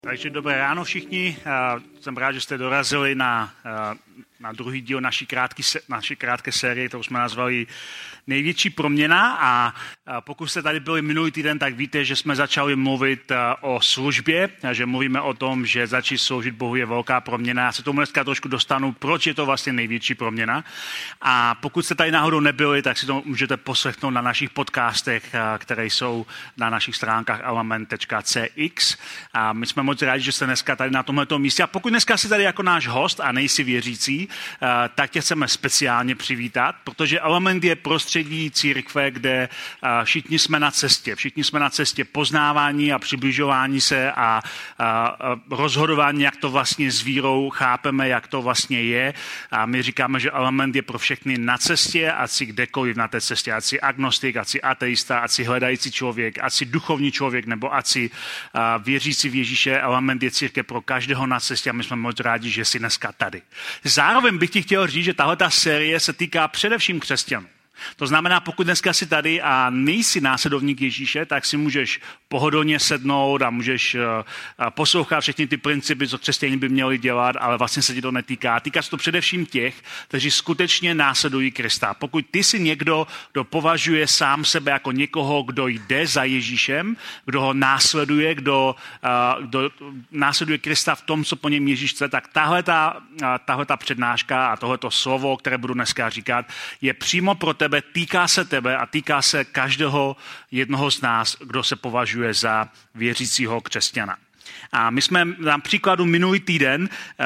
Takže dobré ráno všichni. Jsem rád, že jste dorazili na druhý díl naší krátké série, kterou jsme nazvali Největší proměna. A pokud jste tady byli minulý týden, tak víte, že jsme začali mluvit o službě, že mluvíme o tom, že začít sloužit Bohu je velká proměna. Já se tomu dneska trošku dostanu, proč je to vlastně největší proměna. A pokud jste tady náhodou nebyli, tak si to můžete poslechnout na našich podcastech, které jsou na našich stránkách element.cx. A my jsme moc rádi, že jste dneska tady na tomto místě. A pokud dneska jsi tady jako náš host a nejsi věřící, tak tě chceme speciálně přivítat, protože Element je prostředí církve, kde všichni jsme na cestě. Všichni jsme na cestě poznávání a přibližování se a rozhodování, jak to vlastně s vírou chápeme, jak to vlastně je. A my říkáme, že Element je pro všechny na cestě, ať si kdekoliv na té cestě, ať si agnostik, ať si ateista, ať si hledající člověk, ať si duchovní člověk, nebo ať si věřící v Ježíše. Element je církev pro každého na cestě a my jsme moc rádi, že jsi dneska tady. Zároveň bych ti chtěl říct, že tahleta série se týká především křesťanů. To znamená, pokud dneska jsi tady a nejsi následovník Ježíše, tak si můžeš pohodlně sednout a můžeš poslouchat všechny ty principy, co křesťané by měli dělat, ale vlastně se ti to netýká. Týká se to především těch, kteří skutečně následují Krista. Pokud ty jsi někdo, kdo považuje sám sebe jako někoho, kdo jde za Ježíšem, kdo ho následuje, kdo následuje Krista v tom, co po něm Ježíš chce, tak tahleta přednáška a tohleto slovo, které budu dneska říkat, je přímo pro tebe, týká se tebe a týká se každého jednoho z nás, kdo se považuje za věřícího křesťana. A my jsme na příkladu minulý týden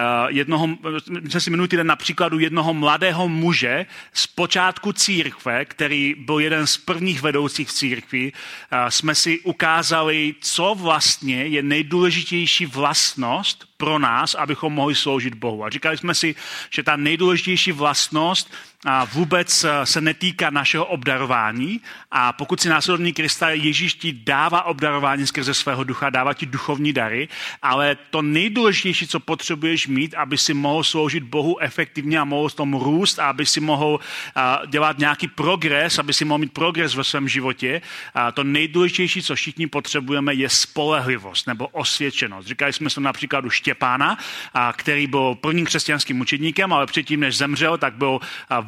na příkladu jednoho mladého muže z počátku církve, který byl jeden z prvních vedoucích v církvi, jsme si ukázali, co vlastně je nejdůležitější vlastnost pro nás, abychom mohli sloužit Bohu. A říkali jsme si, že ta nejdůležitější vlastnost vůbec se netýká našeho obdarování a pokud si následovník Krista, Ježíš ti dává obdarování skrze svého ducha, dává ti duchovní dary, ale to nejdůležitější, co potřebuješ mít, aby si mohl sloužit Bohu efektivně a mohl v tom růst a aby si mohl dělat nějaký progres, aby si mohl mít progres ve svém životě, to nejdůležitější, co všichni potřebujeme, je spolehlivost nebo osvědčenost. Říkali jsme to například u Štěpána, který byl prvním křesťanským učedníkem, ale předtím, než zemřel, tak byl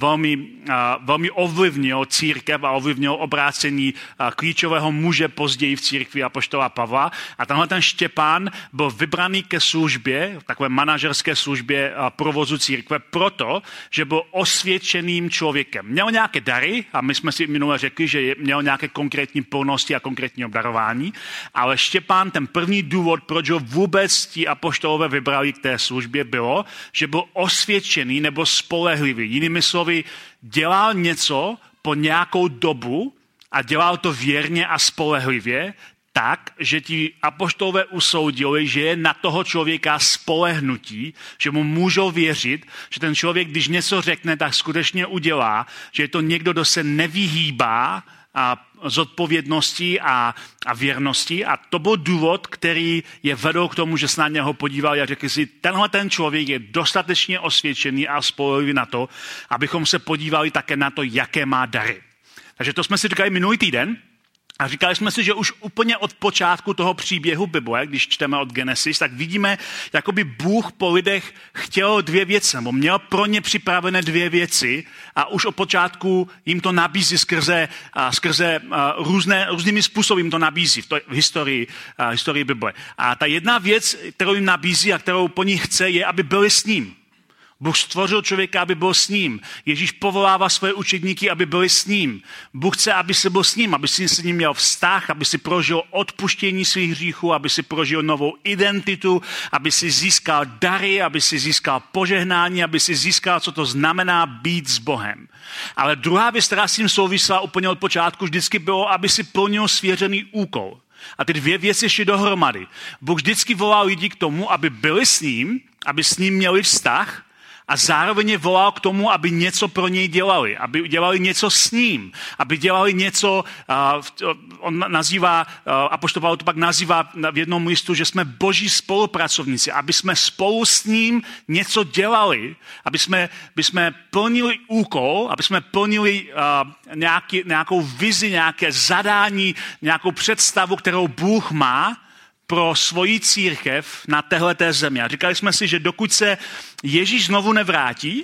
velmi ovlivnil církev a ovlivnil obrácení klíčového muže později v církvi apoštola Pavla. A tenhle ten Štěpán byl vybraný ke službě, takové manažerské službě provozu církve, proto, že byl osvědčeným člověkem. Měl nějaké dary a my jsme si minule řekli, že měl nějaké konkrétní plnosti a konkrétní obdarování, ale Štěpán, ten první důvod, proč ho vůbec ti apoštolové vybrali k té službě, bylo, že byl osvědčený nebo spolehlivý. Jinými slovy, dělal něco po nějakou dobu a dělal to věrně a spolehlivě, tak, že ti apoštolové usoudili, že je na toho člověka spolehnutí, že mu můžou věřit, že ten člověk, když něco řekne, tak skutečně udělá, že je to někdo, kdo se nevyhýbá zodpovědností a věrností. A to byl důvod, který je vedl k tomu, že se na něho podívali a řekli si, tenhle ten člověk je dostatečně osvědčený a spolehlivý na to, abychom se podívali také na to, jaké má dary. Takže to jsme si říkali minulý týden. A říkali jsme si, že už úplně od počátku toho příběhu Bible, když čteme od Genesis, tak vidíme, jakoby Bůh po lidech chtěl dvě věci, nebo měl pro ně připravené dvě věci a už od počátku jim to nabízí skrze různými způsoby jim to nabízí v historii Bible. A ta jedna věc, kterou jim nabízí a kterou po nich chce, je, aby byli s ním. Bůh stvořil člověka, aby byl s ním. Ježíš povolává své učedníky, aby byli s ním. Bůh chce, aby si byl s ním, aby si s ním měl vztah, aby si prožil odpuštění svých hříchů, aby si prožil novou identitu, aby si získal dary, aby si získal požehnání, aby si získal, co to znamená být s Bohem. Ale druhá věc, která s tím souvisela úplně od počátku, vždycky bylo, aby si plnil svěřený úkol. A ty dvě věci šly dohromady. Bůh vždycky volal lidi k tomu, aby byli s ním, aby s ním měli vztah, a zároveň je volal k tomu, aby něco pro něj dělali, aby dělali něco s ním, aby dělali něco, on nazývá, apoštol Pavel to pak nazývá v jednom listu, že jsme boží spolupracovníci, aby jsme spolu s ním něco dělali, aby jsme plnili úkol, aby jsme plnili nějakou vizi, nějaké zadání, nějakou představu, kterou Bůh má pro svoji církev na téhleté zemi. A říkali jsme si, že dokud se Ježíš znovu nevrátí,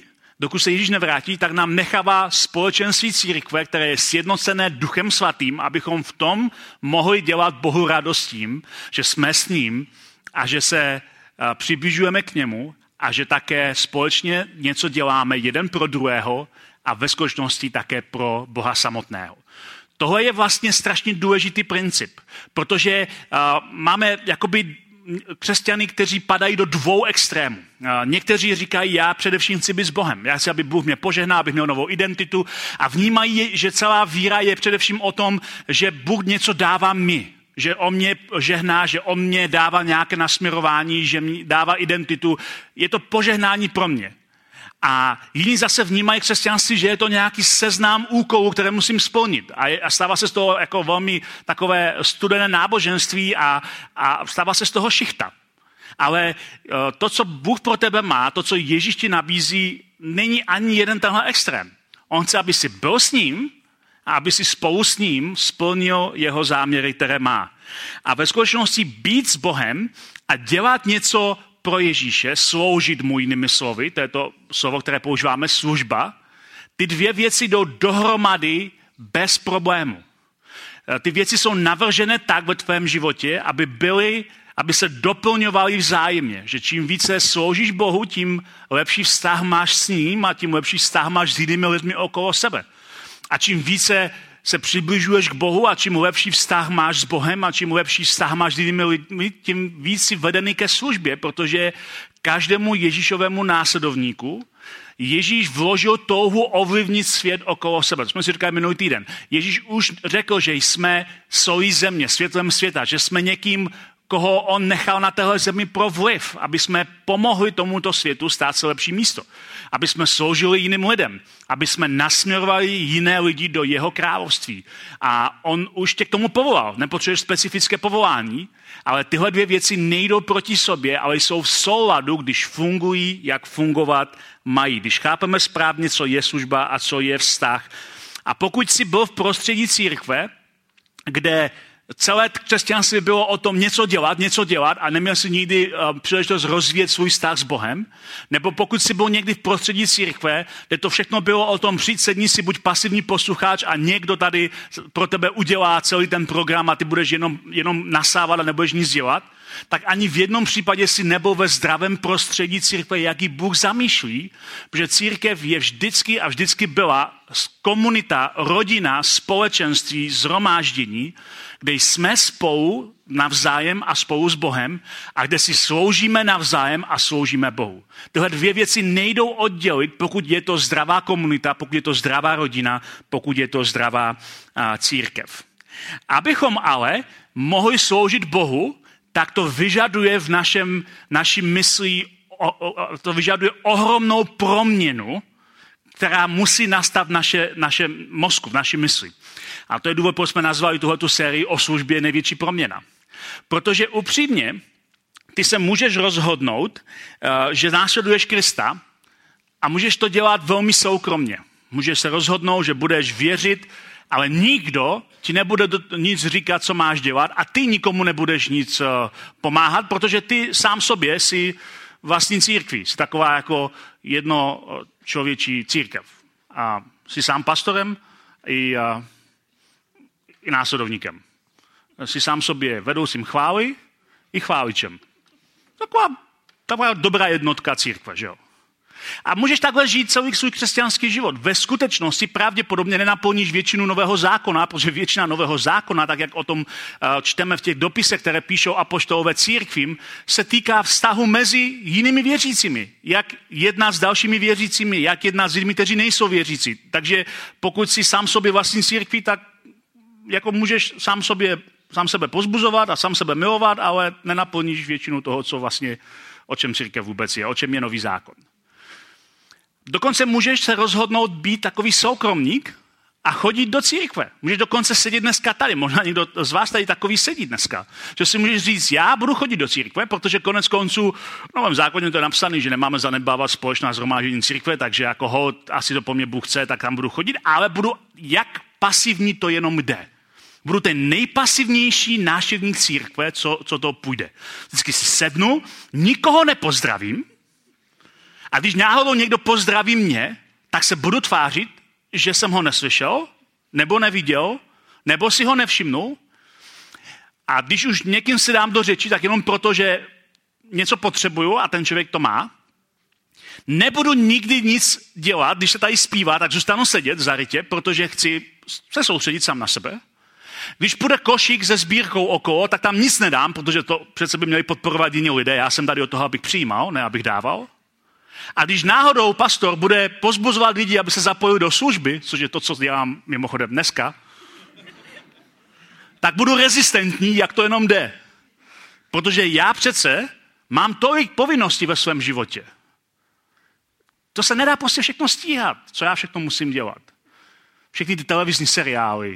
tak nám nechává společenství církve, které je sjednocené Duchem Svatým, abychom v tom mohli dělat Bohu radost tím, že jsme s ním a že se přibližujeme k němu a že také společně něco děláme jeden pro druhého a ve skutečnosti také pro Boha samotného. Tohle je vlastně strašně důležitý princip, protože máme jakoby křesťany, kteří padají do dvou extrémů. Někteří říkají, já především chci být s Bohem. Já chci, aby Bůh mě požehnal, abych měl novou identitu a vnímají, že celá víra je především o tom, že Bůh něco dává mi. Že on mě žehná, že on mě dává nějaké nasměrování, že mi dává identitu. Je to požehnání pro mě. A jiní zase vnímají křesťanství, že je to nějaký seznam úkolů, které musím splnit. A stává se z toho jako velmi takové studené náboženství a stává se z toho šichta. Ale to, co Bůh pro tebe má, to, co Ježíš ti nabízí, není ani jeden tenhle extrém. On chce, aby jsi byl s ním a aby si spolu s ním splnil jeho záměry, které má. A ve skutečnosti být s Bohem a dělat něco pro Ježíše, sloužit mu jinými slovy, to je to slovo, které používáme, služba, ty dvě věci jdou dohromady bez problému. Ty věci jsou navržené tak ve tvém životě, aby se doplňovaly vzájemně. Že čím více sloužíš Bohu, tím lepší vztah máš s ním a tím lepší vztah máš s jinými lidmi okolo sebe. A čím více se přibližuješ k Bohu a čím lepší vztah máš s Bohem a čím lepší vztah máš s jinými lidmi, tím víc si vedený ke službě, protože každému Ježíšovému následovníku Ježíš vložil touhu ovlivnit svět okolo sebe. To jsme si říkali minulý týden. Ježíš už řekl, že jsme solí země, světlem světa, že jsme někým, koho on nechal na téhle zemi pro vliv, aby jsme pomohli tomuto světu stát se lepší místo. Aby jsme sloužili jiným lidem, aby jsme nasměrovali jiné lidi do jeho království. A on už tě k tomu povolal. Nepotřebuješ specifické povolání, ale tyhle dvě věci nejdou proti sobě, ale jsou v souladu, když fungují, jak fungovat mají. Když chápeme správně, co je služba a co je vztah. A pokud jsi byl v prostředí církve, kde celé křesťanství bylo o tom něco dělat a neměl si nikdy příležitost rozvíjet svůj vztah s Bohem, nebo pokud si byl někdy v prostředí církve, kde to všechno bylo o tom přijď, sedni si, buď pasivní posluchač a někdo tady pro tebe udělá celý ten program a ty budeš jenom nasávat a nebudeš nic dělat, tak ani v jednom případě si nebyl ve zdravém prostředí církve, jaký Bůh zamýšlí, protože církev je vždycky byla komunita, rodina, společenství, shromáždění, kde jsme spolu navzájem a spolu s Bohem a kde si sloužíme navzájem a sloužíme Bohu. Tyhle dvě věci nejdou oddělit, pokud je to zdravá komunita, pokud je to zdravá rodina, pokud je to zdravá církev. Abychom ale mohli sloužit Bohu, tak to vyžaduje v naší mysli, to vyžaduje ohromnou proměnu, která musí nastat v našem mozku, v naší mysli. A to je důvod, proč jsme nazvali tuhletu sérii o službě největší proměna. Protože upřímně, ty se můžeš rozhodnout, že následuješ Krista a můžeš to dělat velmi soukromně. Můžeš se rozhodnout, že budeš věřit, ale nikdo ti nebude nic říkat, co máš dělat a ty nikomu nebudeš nic pomáhat, protože ty sám sobě jsi vlastní církví. Jsi taková jako jedno člověčí církev. A jsi sám pastorem i následovníkem. Jsi sám sobě vedoucím chvály i chváličem. Taková dobrá jednotka církve, že jo? A můžeš takhle žít celý svůj křesťanský život. Ve skutečnosti pravděpodobně nenaplníš většinu Nového zákona, protože většina Nového zákona, tak jak o tom čteme v těch dopisech, které píšou apoštolové církvím, se týká vztahu mezi jinými věřícími. Jak jednat s dalšími věřícími, jak jednat s lidmi, kteří nejsou věřící. Takže pokud si sám sobě vlastní církví, tak jako můžeš sám sebe pozbuzovat a sám sebe milovat, ale nenaplníš většinu toho, co vlastně, o čem církev vůbec je, o čem je nový zákon. Dokonce můžeš se rozhodnout být takový soukromník a chodit do církve. Můžeš dokonce sedět dneska tady. Možná někdo z vás tady takový sedí dneska. Že si můžeš říct, já budu chodit do církve, protože konec konců v Novém zákoně to je napsané, že nemáme zanedbávat společná shromáždění církve, takže jako hod, asi to po mně Bůh chce, tak tam budu chodit, ale budu, jak pasivní to jenom jde. Budu ten nejpasivnější návštěvník církve, co to půjde. Vždycky si sednu, nikoho nepozdravím a když náhodou někdo pozdraví mě, tak se budu tvářit, že jsem ho neslyšel, nebo neviděl, nebo si ho nevšimnul. A když už někým se dám do řeči, tak jenom proto, že něco potřebuju a ten člověk to má. Nebudu nikdy nic dělat, když se tady zpívá, tak zůstanu sedět zarytě, protože chci se soustředit sám na sebe. Když půjde košík se sbírkou okolo, tak tam nic nedám, protože to přece by měli podporovat jiní lidé. Já jsem tady od toho, abych přijímal, ne abych dával. A když náhodou pastor bude pozbuzovat lidi, aby se zapojili do služby, což je to, co dělám mimochodem dneska, tak budu rezistentní, jak to jenom jde. Protože já přece mám tolik povinností ve svém životě. To se nedá prostě všechno stíhat, co já všechno musím dělat. Všechny ty televizní seriály.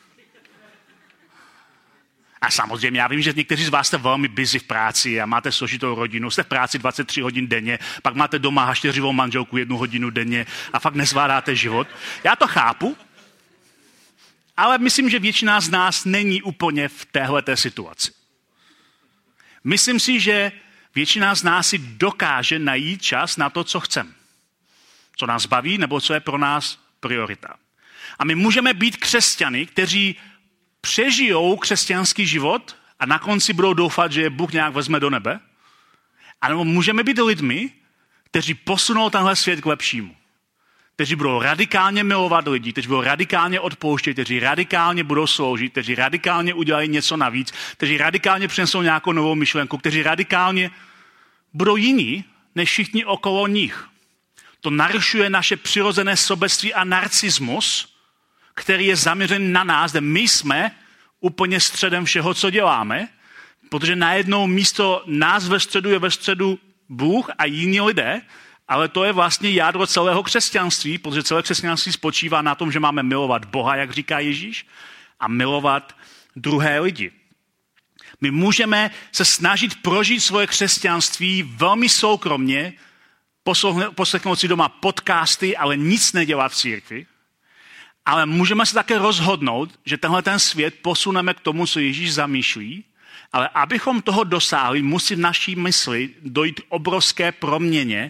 A samozřejmě, já vím, že někteří z vás jste velmi busy v práci a máte složitou rodinu, jste v práci 23 hodin denně, pak máte doma hašteřivou manželku 1 hodinu denně a fakt nezvládáte život. Já to chápu, ale myslím, že většina z nás není úplně v téhleté situaci. Myslím si, že většina z nás si dokáže najít čas na to, co chceme. Co nás baví, nebo co je pro nás priorita. A my můžeme být křesťany, kteří přežijou křesťanský život a na konci budou doufat, že je Bůh nějak vezme do nebe. A nebo můžeme být lidmi, kteří posunou tenhle svět k lepšímu. Kteří budou radikálně milovat lidi, kteří budou radikálně odpouštět, kteří radikálně budou sloužit, kteří radikálně udělají něco navíc, kteří radikálně přinesou nějakou novou myšlenku, kteří radikálně budou jiní než všichni okolo nich. To narušuje naše přirozené sobectví a narcismus, který je zaměřen na nás, kde my jsme úplně středem všeho, co děláme, protože najednou místo nás ve středu je ve středu Bůh a jiní lidé, ale to je vlastně jádro celého křesťanství, protože celé křesťanství spočívá na tom, že máme milovat Boha, jak říká Ježíš, a milovat druhé lidi. My můžeme se snažit prožít svoje křesťanství velmi soukromně, poslechnout si doma podcasty, ale nic nedělat v církvi. Ale můžeme se také rozhodnout, že tenhle ten svět posuneme k tomu, co Ježíš zamýšlí, ale abychom toho dosáhli, musí v naší mysli dojít obrovské proměně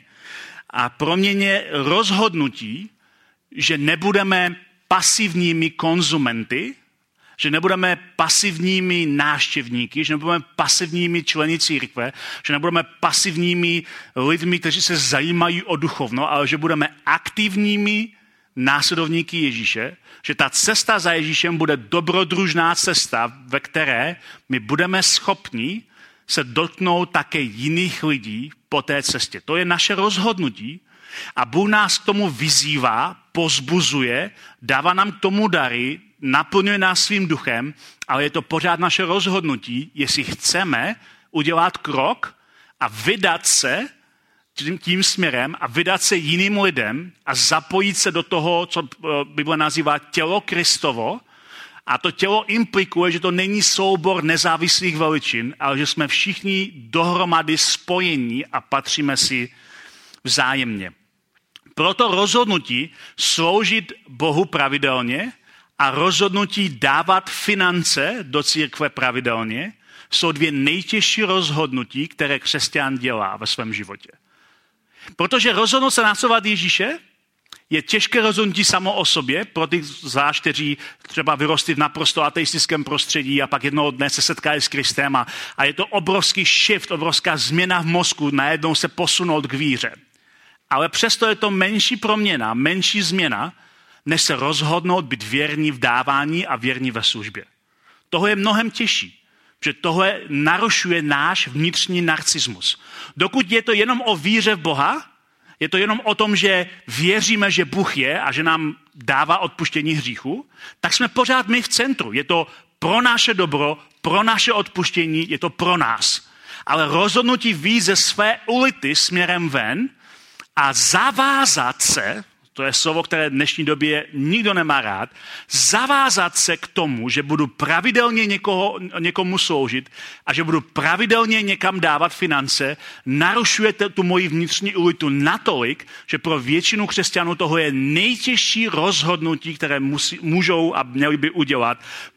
a proměně rozhodnutí, že nebudeme pasivními konzumenty, že nebudeme pasivními návštěvníky, že nebudeme pasivními členy církve, že nebudeme pasivními lidmi, kteří se zajímají o duchovno, ale že budeme aktivními následovníky Ježíše, že ta cesta za Ježíšem bude dobrodružná cesta, ve které my budeme schopni se dotknout také jiných lidí po té cestě. To je naše rozhodnutí a Bůh nás k tomu vyzývá, pozbuzuje, dává nám k tomu dary, naplňuje nás svým duchem, ale je to pořád naše rozhodnutí, jestli chceme udělat krok a vydat se tím směrem a vydat se jiným lidem a zapojit se do toho, co Bible nazývá tělo Kristovo. A to tělo implikuje, že to není soubor nezávislých veličin, ale že jsme všichni dohromady spojení a patříme si vzájemně. Proto rozhodnutí sloužit Bohu pravidelně a rozhodnutí dávat finance do církve pravidelně jsou 2 nejtěžší rozhodnutí, které křesťan dělá ve svém životě. Protože rozhodnout se následovat Ježíše je těžké rozhodnutí samo o sobě, pro ty zvlášť, kteří třeba vyrostli v naprosto ateistickém prostředí a pak jednoho dne se setkali s Kristem a je to obrovský shift, obrovská změna v mozku, najednou se posunout k víře. Ale přesto je to menší proměna, menší změna, než se rozhodnout být věrní v dávání a věrní ve službě. Toho je mnohem těžší, že tohle narušuje náš vnitřní narcismus. Dokud je to jenom o víře v Boha, je to jenom o tom, že věříme, že Bůh je a že nám dává odpuštění hříchu, tak jsme pořád my v centru. Je to pro naše dobro, pro naše odpuštění, je to pro nás. Ale rozhodnutí vyjít ze své ulity směrem ven a zavázat se, to je slovo, které v dnešní době nikdo nemá rád, zavázat se k tomu, že budu pravidelně někomu sloužit a že budu pravidelně někam dávat finance, narušuje tu moji vnitřní ulitu natolik, že pro většinu křesťanů toho je nejtěžší rozhodnutí, které můžou a měli by udělat,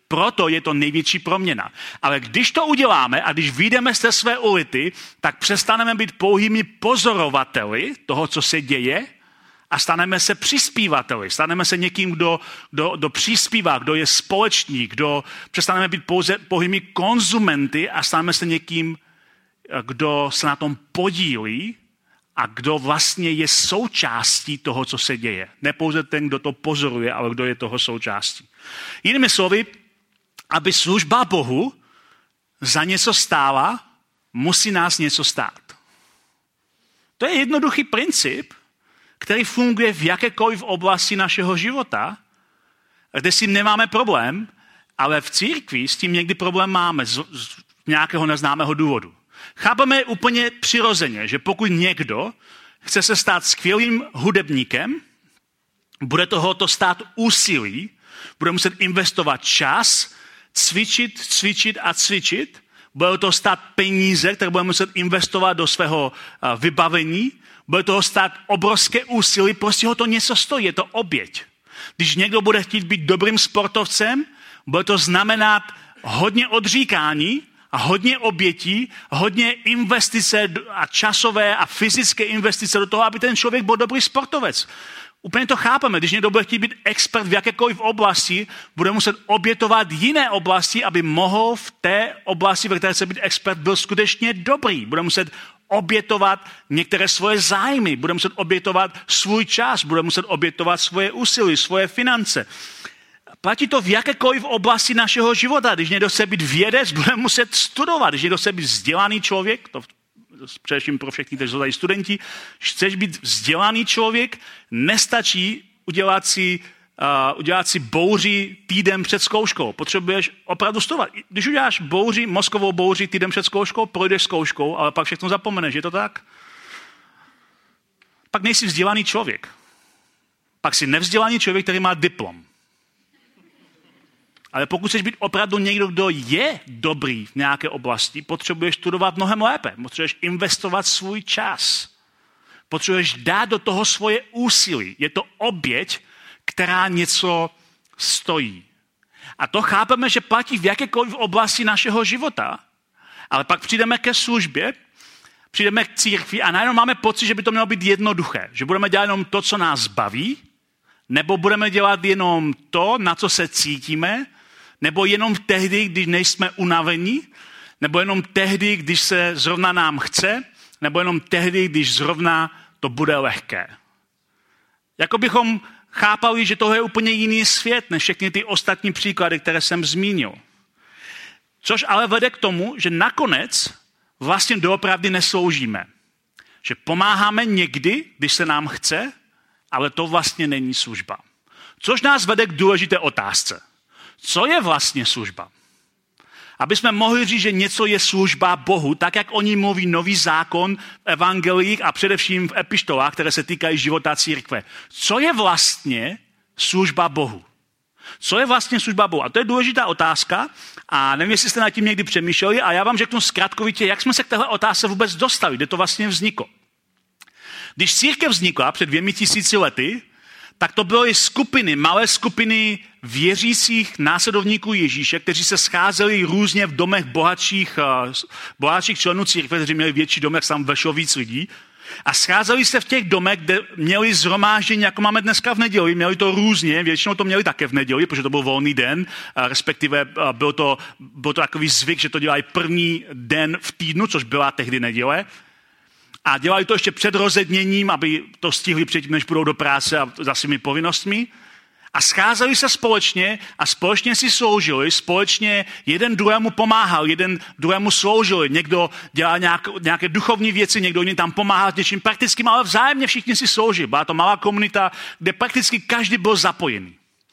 Proto je to největší proměna. Ale když to uděláme a když vyjdeme z té své ulity, tak přestaneme být pouhými pozorovateli toho, co se děje, a staneme se přispívateli. Staneme se někým, kdo přispívá, kdo je společník, přestaneme být pouhými konzumenty a staneme se někým, kdo se na tom podílí a kdo vlastně je součástí toho, co se děje. Ne pouze ten, kdo to pozoruje, ale kdo je toho součástí. Jinými slovy, aby služba Bohu za něco stála, musí nás něco stát. To je jednoduchý princip, který funguje v jakékoliv oblasti našeho života, kde si nemáme problém, ale v církvi s tím někdy problém máme z nějakého neznámého důvodu. Chápeme úplně přirozeně, že pokud někdo chce se stát skvělým hudebníkem, bude tohoto stát úsilí, bude muset investovat čas, cvičit, bude to stát peníze, které bude muset investovat do svého vybavení, bude toho stát obrovské úsilí, prostě ho to něco stojí, je to oběť. Když někdo bude chtít být dobrým sportovcem, bude to znamenat hodně odříkání a hodně obětí, hodně investice a časové a fyzické investice do toho, aby ten člověk byl dobrý sportovec. Úplně to chápeme, když někdo bude chtít být expert v jakékoliv oblasti, bude muset obětovat jiné oblasti, aby mohl v té oblasti, ve které chce být expert, byl skutečně dobrý. Bude muset obětovat některé svoje zájmy, bude muset obětovat svůj čas, bude muset obětovat svoje úsilí, svoje finance. Platí to v jakékoliv oblasti našeho života. Když někdo chce být vědec, bude muset studovat. Když někdo chce být vzdělaný člověk, to především pro všechny, kteří jsou tady studenti, chceš být vzdělaný člověk, nestačí udělat si bouři týden před zkouškou. Potřebuješ opravdu studovat. Když uděláš mozkovou bouři týden před zkouškou, projdeš zkouškou, ale pak všechno zapomeneš. Je to tak? Pak nejsi vzdělaný člověk. Pak jsi nevzdělaný člověk, který má diplom. Ale pokud chceš být opravdu někdo, kdo je dobrý v nějaké oblasti, potřebuješ studovat mnohem lépe. Potřebuješ investovat svůj čas. Potřebuješ dát do toho svoje úsilí. Je to oběť, která něco stojí. A to chápeme, že platí v jakékoliv oblasti našeho života. Ale pak přijdeme ke službě, přijdeme k církvi a najednou máme pocit, že by to mělo být jednoduché. Že budeme dělat jenom to, co nás baví, nebo budeme dělat jenom to, na co se cítíme, nebo jenom tehdy, když nejsme unavení, nebo jenom tehdy, když se zrovna nám chce, nebo jenom tehdy, když zrovna to bude lehké. Jako bychom chápali, že tohle je úplně jiný svět, než všechny ty ostatní příklady, které jsem zmínil. Což ale vede k tomu, že nakonec vlastně doopravdy nesloužíme. Že pomáháme někdy, když se nám chce, ale to vlastně není služba. Což nás vede k důležité otázce. Co je vlastně služba? Aby jsme mohli říct, že něco je služba Bohu, tak jak o ní mluví Nový zákon v evangelích a především v epištolách, které se týkají života církve. Co je vlastně služba Bohu? Co je vlastně služba Bohu? A to je důležitá otázka a nevím, jestli jste nad tím někdy přemýšleli a já vám řeknu zkratkovitě, jak jsme se k téhle otázce vůbec dostali, kde to vlastně vzniklo. Když církev vznikla před 2000 lety, tak to byly malé skupiny věřících následovníků Ježíše, kteří se scházeli různě v domech bohatších členů církve, kteří měli větší domek, tam vešlo víc lidí. A scházeli se v těch domech, kde měli shromáždění, jako máme dneska v neděli, měli to různě, většinou to měli také v neděli, protože to byl volný den, respektive byl to takový zvyk, že to dělají první den v týdnu, což byla tehdy neděle. A dělali to ještě před rozedněním, aby to stihli předtím, než půjdou do práce a za svými povinnostmi. A scházeli se společně a společně si sloužili, společně jeden druhému pomáhal, jeden druhému sloužili. Někdo dělal nějaké duchovní věci, někdo jiný tam pomáhal něčím praktickým, ale vzájemně všichni si sloužili. Byla to malá komunita, kde prakticky každý byl zapojený.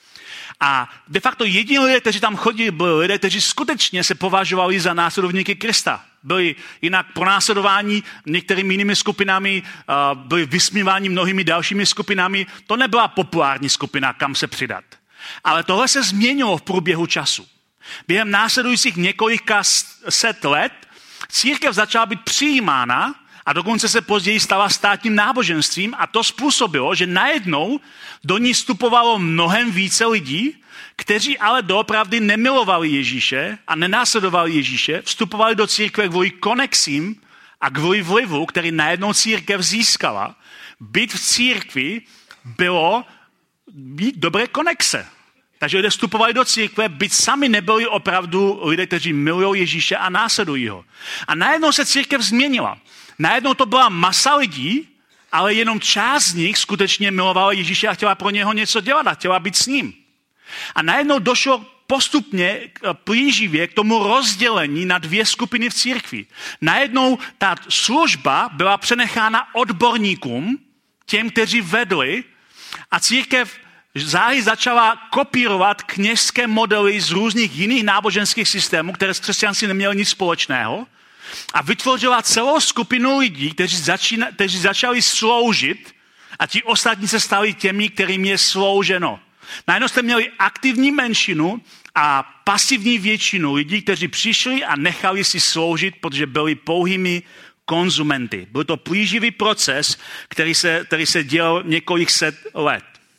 A de facto jediní lidé, kteří tam chodili, byli lidé, kteří skutečně se považovali za následovníky Krista. Byli jinak pronásledováni některými jinými skupinami, byli vysmíváni mnohými dalšími skupinami. To nebyla populární skupina, kam se přidat. Ale tohle se změnilo v průběhu času. Během následujících několika set let církev začala být přijímána A dokonce se později stala státním náboženstvím a to způsobilo, že najednou do ní vstupovalo mnohem více lidí, kteří ale doopravdy nemilovali Ježíše a nenásledovali Ježíše, vstupovali do církve kvůli konexím a kvůli vlivu, který najednou církev získala. Být v církvi bylo být dobré konexe. Takže lidé vstupovali do církve, byť sami nebyli opravdu lidé, kteří milují Ježíše a následují ho. A najednou se církev změnila. Najednou to byla masa lidí, ale jenom část z nich skutečně milovala Ježíše a chtěla pro něho něco dělat a chtěla být s ním. A najednou došlo postupně plíživě k tomu rozdělení na dvě skupiny v církvi. Najednou ta služba byla přenechána odborníkům, těm, kteří vedli, a církev záhy začala kopírovat kněžské modely z různých jiných náboženských systémů, které s křesťanstvím neměly nic společného, a vytvořila celou skupinu lidí, kteří začali sloužit a ti ostatní se stali těmi, kterým je slouženo. Najednou jste měli aktivní menšinu a pasivní většinu lidí, kteří přišli a nechali si sloužit, protože byli pouhými konzumenty. Byl to plíživý proces, který se dělal několik set let.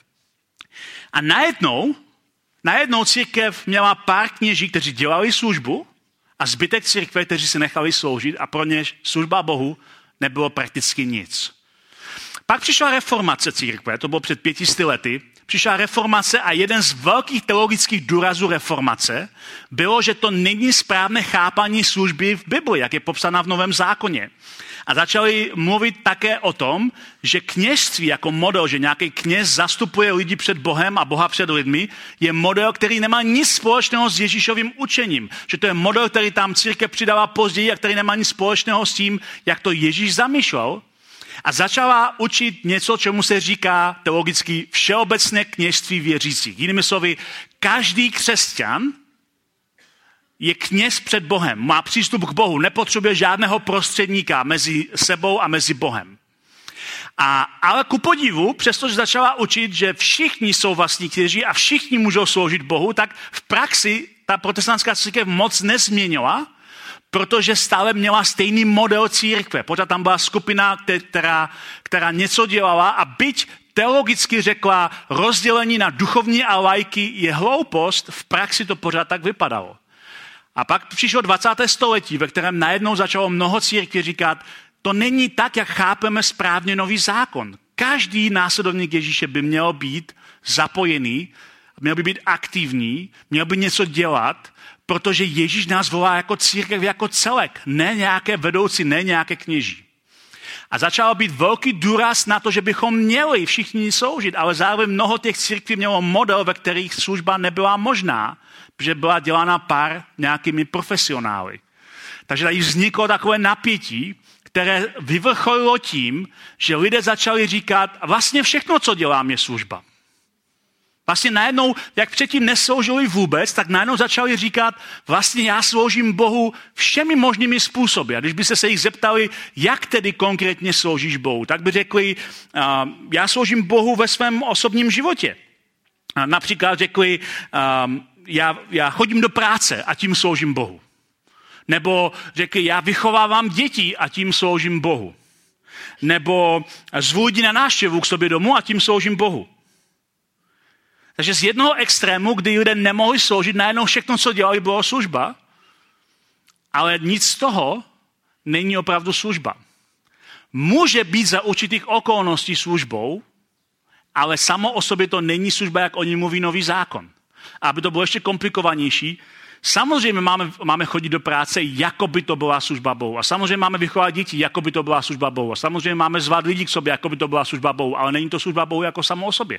A najednou církev měla pár kněží, kteří dělali službu, a zbytek církve, kteří se nechali sloužit a pro ně služba Bohu nebylo prakticky nic. Pak přišla reformace církve, to bylo před 500 lety, přišla reformace a jeden z velkých teologických důrazů reformace bylo, že to není správné chápání služby v Bibli, jak je popsána v Novém zákoně. A začali mluvit také o tom, že kněžství jako model, že nějaký kněz zastupuje lidi před Bohem a Boha před lidmi, je model, který nemá nic společného s Ježíšovým učením. Že to je model, který tam církev přidala později a který nemá nic společného s tím, jak to Ježíš zamýšlel. A začala učit něco, čemu se říká teologicky všeobecné kněžství věřících. Jinými slovy, každý křesťan je kněz před Bohem, má přístup k Bohu, nepotřebuje žádného prostředníka mezi sebou a mezi Bohem. Ale ku podivu, přestože začala učit, že všichni jsou vlastní kněží a všichni můžou sloužit Bohu, tak v praxi ta protestantská církev moc nezměnila, protože stále měla stejný model církve. Pořád tam byla skupina, která něco dělala a byť teologicky řekla, rozdělení na duchovní a laiky je hloupost, v praxi to pořád tak vypadalo. A pak přišlo 20. století, ve kterém najednou začalo mnoho církví říkat, to není tak, jak chápeme správně nový zákon. Každý následovník Ježíše by měl být zapojený, měl by být aktivní, měl by něco dělat, protože Ježíš nás volá jako církev, jako celek, ne nějaké vedoucí, ne nějaké kněží. A začal být velký důraz na to, že bychom měli všichni sloužit, ale zároveň mnoho těch církví mělo model, ve kterých služba nebyla možná, protože byla dělána pár nějakými profesionály. Takže tady vzniklo takové napětí, které vyvrcholilo tím, že lidé začali říkat, vlastně všechno, co dělám, je služba. Vlastně najednou, jak předtím nesloužili vůbec, tak najednou začali říkat, vlastně já sloužím Bohu všemi možnými způsoby. A když byste se jich zeptali, jak tedy konkrétně sloužíš Bohu, tak by řekli, já sloužím Bohu ve svém osobním životě. A například řekli, já chodím do práce a tím sloužím Bohu. Nebo řekli, já vychovávám děti a tím sloužím Bohu. Nebo zvu lidi na návštěvu k sobě domů a tím sloužím Bohu. Takže z jednoho extrému, kdy lidé nemohli sloužit, najednou všechno, co dělali, bylo služba, ale nic z toho není opravdu služba. Může být za určitých okolností službou, ale samo o sobě to není služba, jak o ní mluví nový zákon. A aby to bylo ještě komplikovanější, samozřejmě máme chodit do práce, jako by to byla služba Bohu. A samozřejmě máme vychovávat děti, jako by to byla služba Bohu. A samozřejmě máme zvát lidi k sobě, jako by to byla služba Bohu, ale není to služba Bohu jako samo o sobě.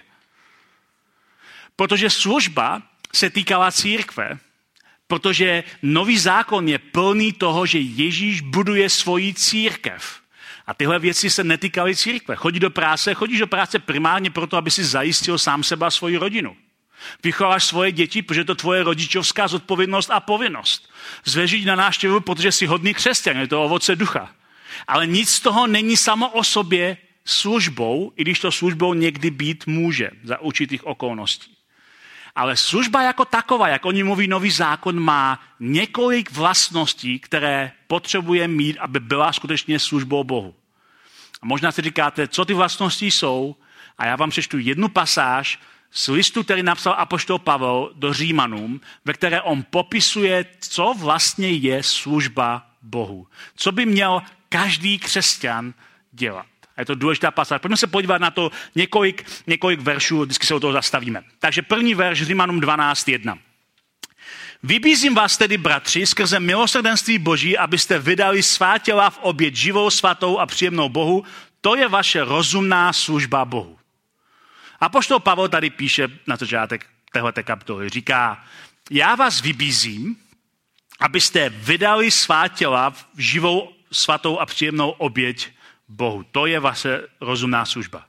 Protože služba se týkala církve, protože nový zákon je plný toho, že Ježíš buduje svoji církev. A tyhle věci se netýkaly církve. Chodíš do práce primárně proto, aby si zajistil sám sebe a svoji rodinu. Vychováš svoje děti, protože to tvoje rodičovská zodpovědnost a povinnost. Zvežit na návštěvu, protože jsi hodný křesťan, je to ovoce ducha. Ale nic z toho není samo o sobě službou, i když to službou někdy být může za určitých okolností. Ale služba jako taková, jak oni mluví Nový zákon, má několik vlastností, které potřebuje mít, aby byla skutečně službou Bohu. A možná si říkáte, co ty vlastnosti jsou, a já vám přečtu jednu pasáž z listu, který napsal apoštol Pavel do Římanům, ve které on popisuje, co vlastně je služba Bohu. Co by měl každý křesťan dělat. A je to důležitá pasáž. Pojďme se podívat na to několik veršů, vždycky se o toho zastavíme. Takže první verš Římanům 12:1. Vybízím vás tedy, bratři, skrze milosrdenství Boží, abyste vydali svá těla v oběť živou, svatou a příjemnou Bohu. To je vaše rozumná služba Bohu. Apoštol Pavel tady píše na začátek téhleté kapitoly. Říká, já vás vybízím, abyste vydali svá těla v živou, svatou a příjemnou oběť Bohu. To je vaše rozumná služba.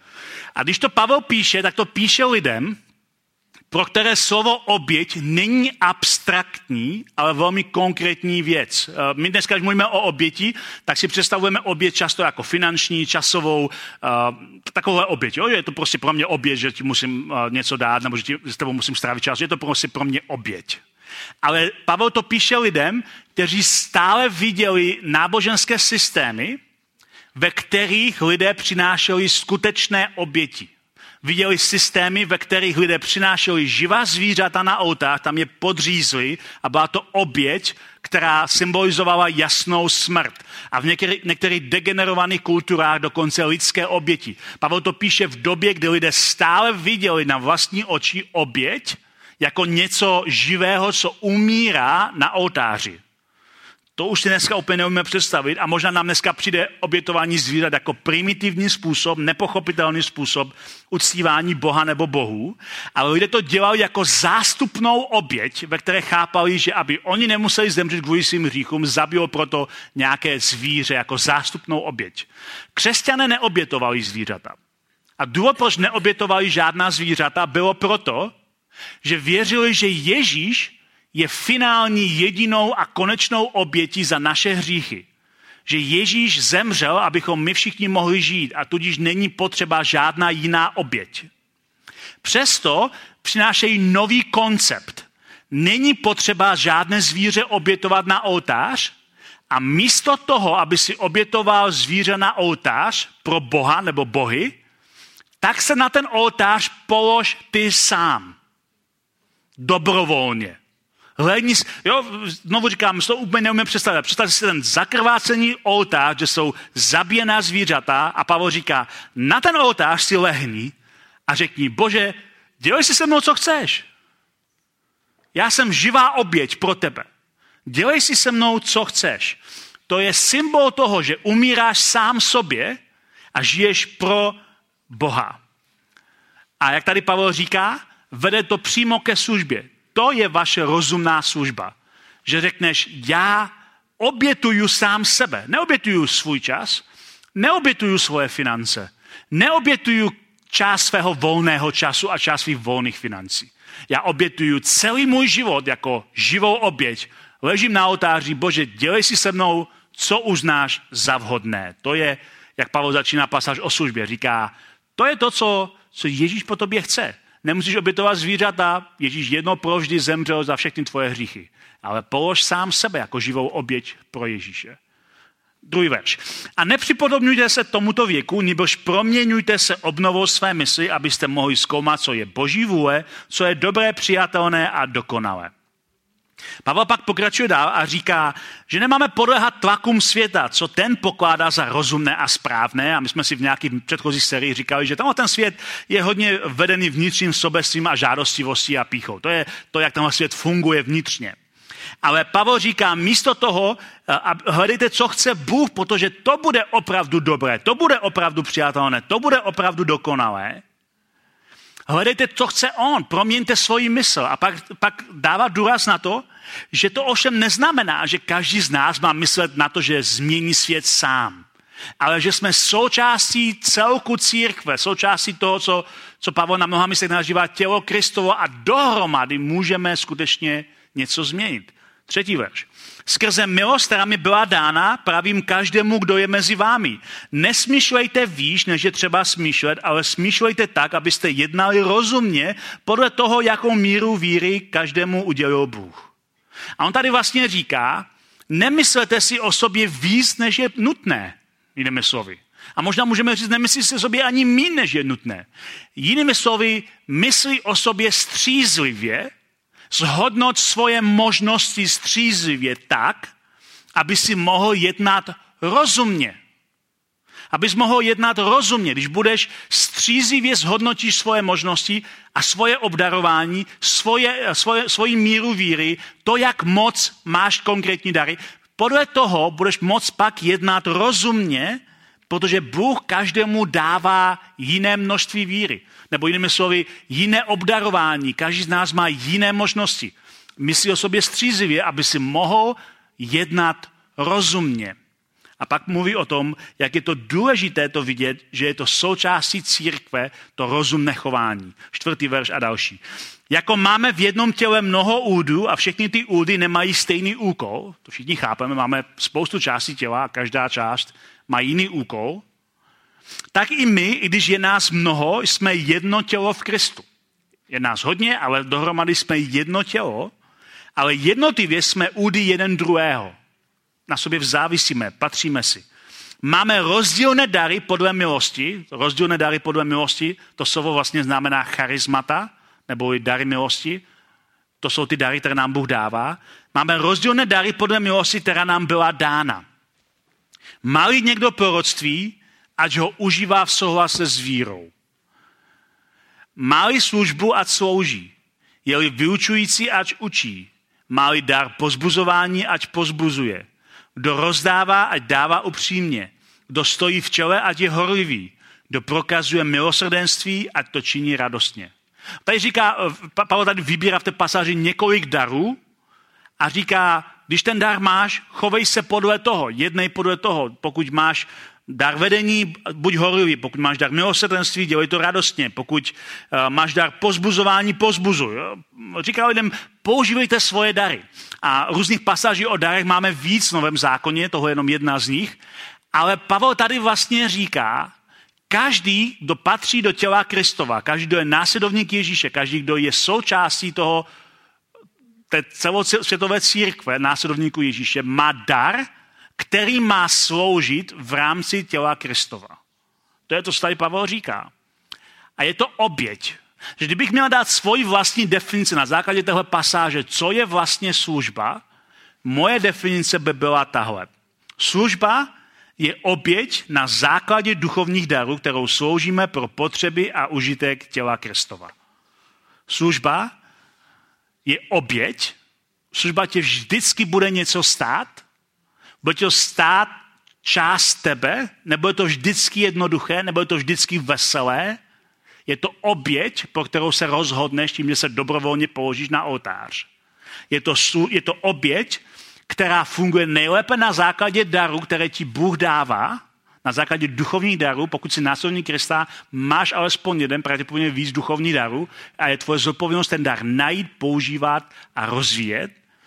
A když to Pavel píše, tak to píše lidem, pro které slovo oběť není abstraktní, ale velmi konkrétní věc. My dneska, když mluvíme o oběti, tak si představujeme oběť často jako finanční, časovou, takovouhle oběť. Jo? Je to prostě pro mě oběť, že ti musím něco dát, nebo že s tebou musím strávit čas. Je to prostě pro mě oběť. Ale Pavel to píše lidem, kteří stále viděli náboženské systémy, ve kterých lidé přinášeli skutečné oběti. Viděli systémy, ve kterých lidé přinášeli živá zvířata na oltář, tam je podřízli a byla to oběť, která symbolizovala jasnou smrt. A v některých degenerovaných kulturách dokonce lidské oběti. Pavel to píše v době, kdy lidé stále viděli na vlastní oči oběť jako něco živého, co umírá na oltáři. To už si dneska úplně neumíme představit a možná nám dneska přijde obětování zvířat jako primitivní způsob, nepochopitelný způsob uctívání Boha nebo bohů, ale lidé to dělali jako zástupnou oběť, ve které chápali, že aby oni nemuseli zemřít kvůli svým hříchům, zabilo proto nějaké zvíře jako zástupnou oběť. Křesťané neobětovali zvířata. A důvod, proč neobětovali žádná zvířata, bylo proto, že věřili, že Ježíš je finální jedinou a konečnou obětí za naše hříchy. Že Ježíš zemřel, abychom my všichni mohli žít a tudíž není potřeba žádná jiná oběť. Přesto přinášejí nový koncept. Není potřeba žádné zvíře obětovat na oltář a místo toho, aby si obětoval zvíře na oltář pro Boha nebo bohy, tak se na ten oltář polož ty sám. Dobrovolně. Hledni, jo, znovu říkám, to úplně neumím představit. Představte si ten zakrvácený oltář, kde jsou zabíjená zvířata a Pavel říká, na ten oltář si lehni a řekni, Bože, dělej si se mnou, co chceš. Já jsem živá oběť pro tebe. Dělej si se mnou, co chceš. To je symbol toho, že umíráš sám sobě a žiješ pro Boha. A jak tady Pavel říká, vede to přímo ke službě. To je vaše rozumná služba. Že řekneš, já obětuju sám sebe. Neobětuju svůj čas, neobětuju svoje finance, neobětuju část svého volného času a část svých volných financí. Já obětuju celý můj život jako živou oběť. Ležím na oltáři, Bože, dělej si se mnou, co uznáš za vhodné. To je, jak Pavel začíná pasáž o službě. Říká, to je to, co Ježíš po tobě chce. Nemusíš obětovat zvířata, Ježíš jednou provždy zemřel za všechny tvoje hříchy. Ale polož sám sebe jako živou oběť pro Ježíše. Druhý verš. A nepřipodobňujte se tomuto věku, nebož proměňujte se obnovou své mysli, abyste mohli zkoumat, co je Boží vůle, co je dobré, přijatelné a dokonalé. Pavel pak pokračuje dál a říká, že nemáme podléhat tlakům světa, co ten pokládá za rozumné a správné. A my jsme si v nějakých předchozích sériích říkali, že ten svět je hodně vedený vnitřním sobectvím a žádostivostí a pýchou. To je to, jak tenhle svět funguje vnitřně. Ale Pavel říká, místo toho hledejte, co chce Bůh, protože to bude opravdu dobré, to bude opravdu přijatelné, to bude opravdu dokonalé. Hledejte, co chce on, proměňte svoji mysl. A pak dává důraz na to, že to ovšem neznamená, že každý z nás má myslet na to, že změní svět sám. Ale že jsme součástí celku církve, součástí toho, co Pavel na mnoha místech nazývá tělo Kristovo a dohromady můžeme skutečně něco změnit. 3. verš. Skrze milost, která mi byla dána, pravím každému, kdo je mezi vámi. Nesmýšlejte výš, než je třeba smýšlet, ale smýšlejte tak, abyste jednali rozumně podle toho, jakou míru víry každému udělil Bůh. A on tady vlastně říká, nemyslete si o sobě víc, než je nutné, jinými slovy. A možná můžeme říct, nemyslí si o sobě ani míň, než je nutné. Jinými slovy, myslí o sobě střízlivě, zhodnoť svoje možnosti střízlivě tak, aby si mohl jednat rozumně. Abys mohl jednat rozumně. Když budeš střízlivě zhodnotíš svoje možnosti a svoje obdarování, svoji míru víry, to, jak moc máš konkrétní dary, podle toho budeš moct pak jednat rozumně, protože Bůh každému dává jiné množství víry. Nebo jinými slovy, jiné obdarování. Každý z nás má jiné možnosti. Myslí o sobě střízlivě, aby si mohl jednat rozumně. A pak mluví o tom, jak je to důležité to vidět, že je to součástí církve, to rozumné chování. 4. verš a další. Jako máme v jednom těle mnoho údů a všechny ty údy nemají stejný úkol, to všichni chápeme, máme spoustu částí těla a každá část má jiný úkol, tak i my, i když je nás mnoho, jsme jedno tělo v Kristu. Je nás hodně, ale dohromady jsme jedno tělo, ale jednotlivě jsme údy jeden druhého. Na sobě závisíme, patříme si. Máme rozdílné dary podle milosti. Rozdílné dary podle milosti, to slovo vlastně znamená charismata, nebo i dary milosti. To jsou ty dary, které nám Bůh dává. Máme rozdílné dary podle milosti, která nám byla dána. Má-li někdo proroctví, ať ho užívá v souhlase s vírou. Má-li službu, ať slouží. Je-li vyučující, ať učí. Má-li dar pozbuzování, ať pozbuzuje. Kdo rozdává, ať dává upřímně. Kdo stojí v čele, ať je horlivý. Kdo prokazuje milosrdenství, ať to činí radostně. Tady říká, Pavel tady vybírá v té pasáži několik darů a říká, když ten dar máš, chovej se podle toho, jednej podle toho. Pokud máš dar vedení, buď horlivý. Pokud máš dar milosrdenství, dělej to radostně. Pokud máš dar pozbuzování, pozbuzuj. Říká lidem, používejte svoje dary. A různých pasáží o darech máme víc v Novém zákoně, toho je jenom jedna z nich. Ale Pavel tady vlastně říká, každý, kdo patří do těla Kristova, každý, kdo je následovník Ježíše, každý, kdo je součástí toho té celosvětové církve, následovníků Ježíše, má dar, který má sloužit v rámci těla Kristova. To je to, co tady Pavel říká. A je to oběť. Že kdybych měl dát svoji vlastní definici na základě téhle pasáže, co je vlastně služba, moje definice by byla tahle. Služba je oběť na základě duchovních darů, kterou sloužíme pro potřeby a užitek těla Kristova. Služba je oběť. Služba tě vždycky bude něco stát. Bude to stát část tebe, nebo je to vždycky jednoduché, nebo je to vždycky veselé. Je to oběť, pro kterou se rozhodneš tím, že se dobrovolně položíš na oltář. Je to oběť, která funguje nejlépe na základě darů, které ti Bůh dává, na základě duchovních darů. Pokud jsi následovník Krista, máš alespoň jeden, pravděpodobně víc duchovních darů a je tvoje zodpovědnost ten dar najít, používat a rozvíjet.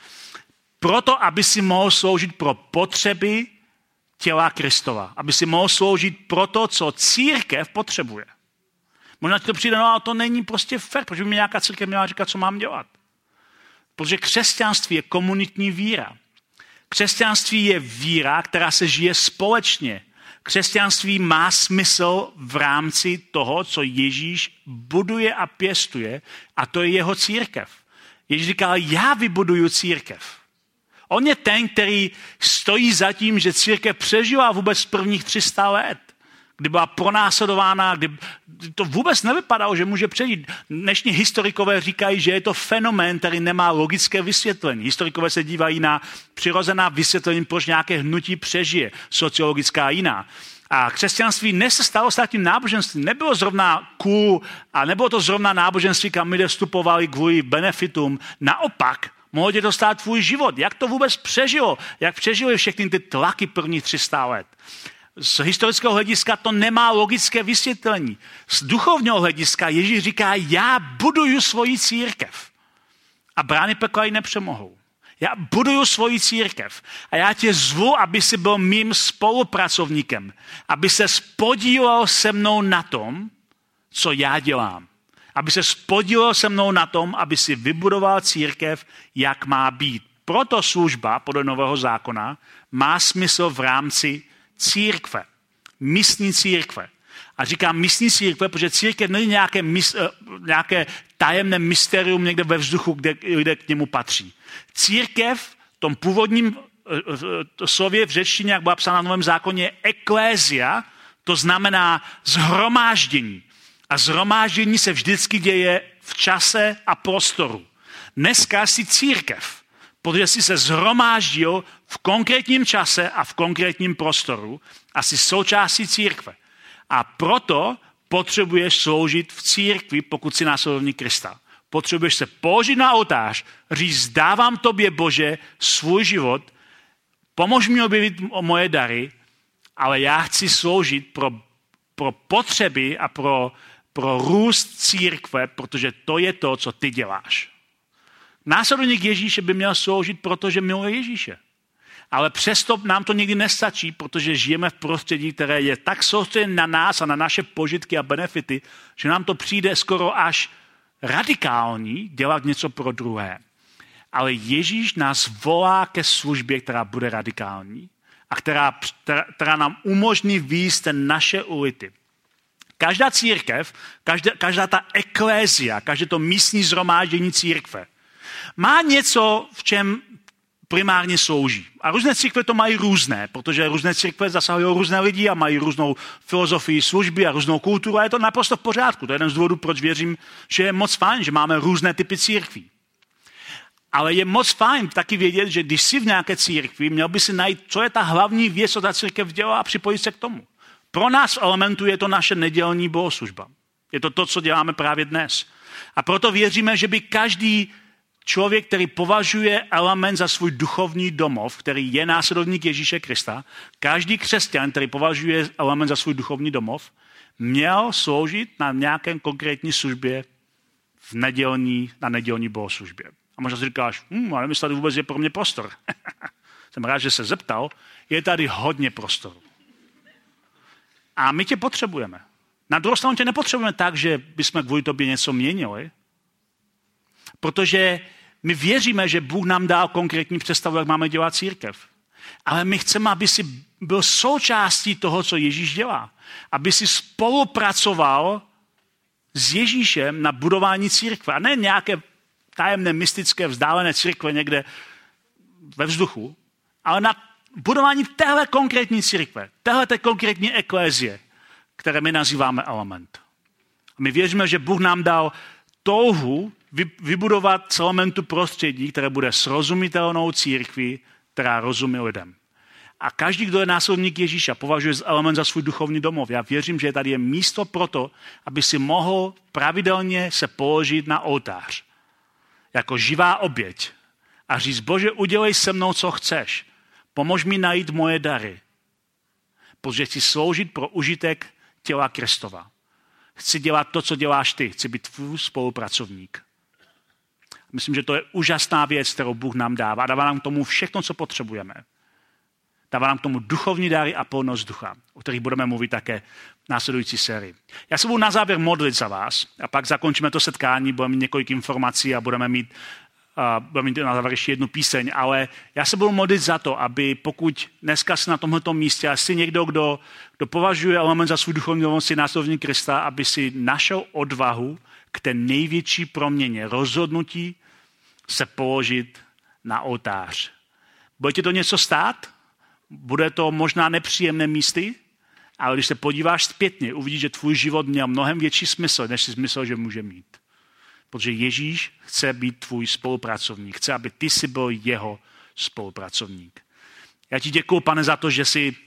Proto, aby si mohl sloužit pro potřeby těla Kristova. Aby si mohl sloužit pro to, co církev potřebuje. Možná ti to přijde, no ale to není prostě fér, protože by mi nějaká církev měla říkat, co mám dělat. Protože křesťanství je komunitní víra. Křesťanství je víra, která se žije společně. Křesťanství má smysl v rámci toho, co Ježíš buduje a pěstuje, a to je jeho církev. Ježíš říkal, já vybuduju církev. On je ten, který stojí za tím, že církev přežila vůbec prvních 300 let, kdy byla pronásledována, kdy to vůbec nevypadalo, že může přejít. Dnešní historikové říkají, že je to fenomén, který nemá logické vysvětlení. Historikové se dívají na přirozená vysvětlení, proč nějaké hnutí přežije, sociologická a jiná. A křesťanství nesestalo se tím náboženstvím. Nebylo zrovna cool a nebylo to zrovna náboženství, kam lidé vstupovali kvůli benefitům. Naopak, mohlo tě to stát tvůj život. Jak to vůbec přežilo? Jak přežili všechny ty tlaky prvních 300 let? Z historického hlediska to nemá logické vysvětlení. Z duchovního hlediska Ježíš říká, já buduju svoji církev. A brány pekla ji nepřemohou. Já buduju svoji církev a já tě zvu, aby jsi byl mým spolupracovníkem, aby se podílel se mnou na tom, co já dělám. Aby se podílel se mnou na tom, aby si vybudoval církev, jak má být. Proto služba podle Nového zákona má smysl v rámci církve. Místní církve. A říkám místní církve, protože církev není nějaké tajemné mysterium někde ve vzduchu, kde k němu patří. Církev v tom původním slově v řečtině, jak byla psána v Novém zákoně, je eklézia, to znamená shromáždění. A shromáždění se vždycky děje v čase a prostoru. Dneska jsi církev, protože jsi se shromáždil v konkrétním čase a v konkrétním prostoru a jsi součástí církve. A proto potřebuješ sloužit v církvi, pokud jsi následovník Krista. Potřebuješ se položit na oltář, říct, dávám tobě, Bože, svůj život, pomož mi objevit moje dary, ale já chci sloužit pro potřeby a pro růst církve, protože to je to, co ty děláš. Následovník Ježíše by měl sloužit, protože miluje Ježíše. Ale přesto nám to nikdy nestačí, protože žijeme v prostředí, které je tak soustředěné na nás a na naše požitky a benefity, že nám to přijde skoro až radikální dělat něco pro druhé. Ale Ježíš nás volá ke službě, která bude radikální a která nám umožní výjist naše ulity. Každá církev, každá ta eklézia, každé to místní shromáždění církve má něco, v čem primárně slouží. A různé církve to mají různé, protože různé církve zasahují různé lidi a mají různou filozofii služby a různou kulturu a je to naprosto v pořádku. To je jeden z důvodů, proč věřím, že je moc fajn, že máme různé typy církví. Ale je moc fajn taky vědět, že když jsi v nějaké církvi, měl by si najít, co je ta hlavní věc, co ta církev dělá a připojit se k tomu. Pro nás v Elementu je to naše nedělní bohoslužba. Je to, co děláme právě dnes. A proto věříme, že by každý člověk, který považuje Element za svůj duchovní domov, který je následovník Ježíše Krista, každý křesťan, který považuje Element za svůj duchovní domov, měl sloužit na nějaké konkrétní službě na nedělní bohoslužbě. A možná si říkáš, ale nevím, tady vůbec je pro mě prostor. Jsem rád, že se zeptal, je tady hodně prostoru. A my tě potřebujeme. Na druhou stranu tě nepotřebujeme tak, že bychom kvůli tobě něco měnili, protože my věříme, že Bůh nám dal konkrétní představu, jak máme dělat církev. Ale my chceme, aby jsi byl součástí toho, co Ježíš dělá. Aby jsi spolupracoval s Ježíšem na budování církve. A ne nějaké tajemné, mystické, vzdálené církve někde ve vzduchu, ale na budování téhle konkrétní církve, téhle konkrétní eklézie, které my nazýváme Element. A my věříme, že Bůh nám dal touhu vybudovat z Elementu prostředí, které bude srozumitelnou církví, která rozumí lidem. A každý, kdo je následovník Ježíša, považuje Element za svůj duchovní domov. Já věřím, že tady je místo pro to, aby si mohl pravidelně se položit na oltář. Jako živá oběť. A říct, Bože, udělej se mnou, co chceš. Pomož mi najít moje dary. Protože chci sloužit pro užitek těla Kristova. Chci dělat to, co děláš ty. Chci být tvůj spolupracovník. Myslím, že to je úžasná věc, kterou Bůh nám dává. Dává nám k tomu všechno, co potřebujeme. Dává nám k tomu duchovní dary a plnost ducha, o kterých budeme mluvit také v následující sérii. Já se budu na závěr modlit za vás a pak zakončíme to setkání, budeme mít několik informací a budeme mít na závěr ještě jednu píseň, ale já se budu modlit za to, aby pokud dneska jsi na tomto místě a jsi někdo, kdo považuje Element za svůj duchovní domov, následovník Krista, aby si našel odvahu k té největší proměně, rozhodnutí se položit na oltář. Bude ti to něco stát? Bude to možná nepříjemné místy, ale když se podíváš zpětně, uvidíš, že tvůj život měl mnohem větší smysl, než jsi myslel, že může mít. Protože Ježíš chce být tvůj spolupracovník. Chce, aby ty jsi byl jeho spolupracovník. Já ti děkuju, Pane, za to, že jsi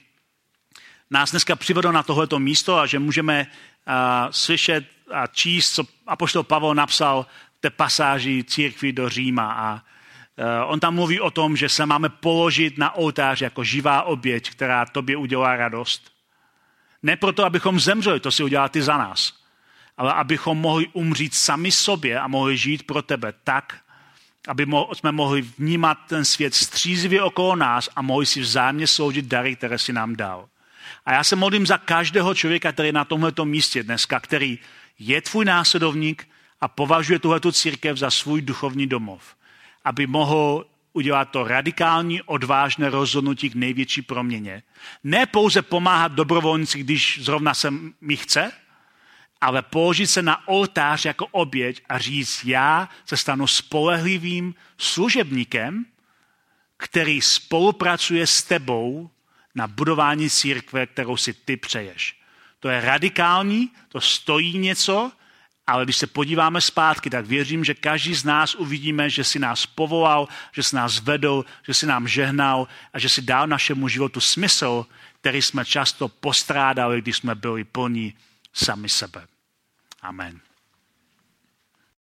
nás dneska přivedl na tohleto místo a že můžeme slyšet a číst, co apoštol Pavel napsal v té pasáži církvi do Říma. A on tam mluví o tom, že se máme položit na oltář jako živá oběť, která tobě udělá radost. Ne proto, abychom zemřeli, to si udělal ty za nás, ale abychom mohli umřít sami sobě a mohli žít pro tebe tak, aby jsme mohli vnímat ten svět střízlivě okolo nás a mohli si vzájemně sloužit dary, které si nám dal. A já se modlím za každého člověka, který je na tomhleto místě dneska, který je tvůj následovník a považuje tuhletu církev za svůj duchovní domov, aby mohl udělat to radikální, odvážné rozhodnutí k největší proměně. Ne pouze pomáhat dobrovolníci, když zrovna se mi chce, ale položit se na oltář jako oběť a říct, já se stanu spolehlivým služebníkem, který spolupracuje s tebou na budování církve, kterou si ty přeješ. To je radikální, to stojí něco, ale když se podíváme zpátky, tak věřím, že každý z nás uvidíme, že si nás povolal, že si nás vedl, že si nám žehnal a že si dal našemu životu smysl, který jsme často postrádali, když jsme byli plní sami sebe. Amen.